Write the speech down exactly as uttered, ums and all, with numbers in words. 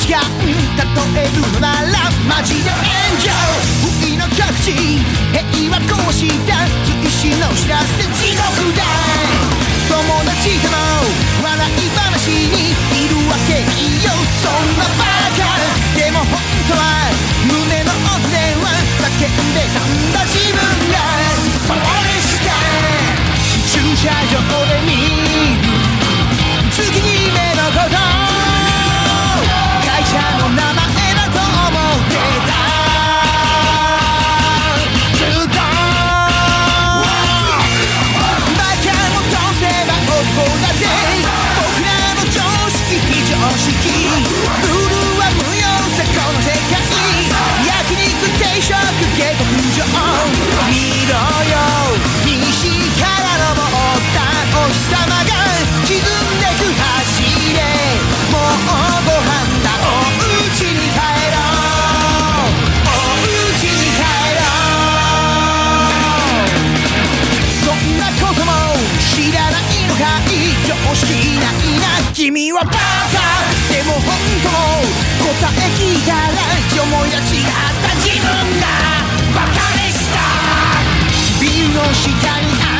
間例えるのならマジで炎上不意の極地平和こうした追試の知らせ地獄だ友達との笑い話にいるわけないよそんなバカでも本当は胸の奥では叫んでたんだ自分がそうでした駐車場で見る月に目のこと会社の名前だと思ってたずっとバカもどうせば男だぜ僕らの常識非常識ルールは無用さこの世界焼肉定食下克上見ろよ西から登ったお日様が沈んでく走れもうご飯だお家に帰ろうお家に帰ろうそんなことも知らないのかい常識ないな君はバカでも本当も答え聞いたらよもや違った自分がバカでしたビルの下にある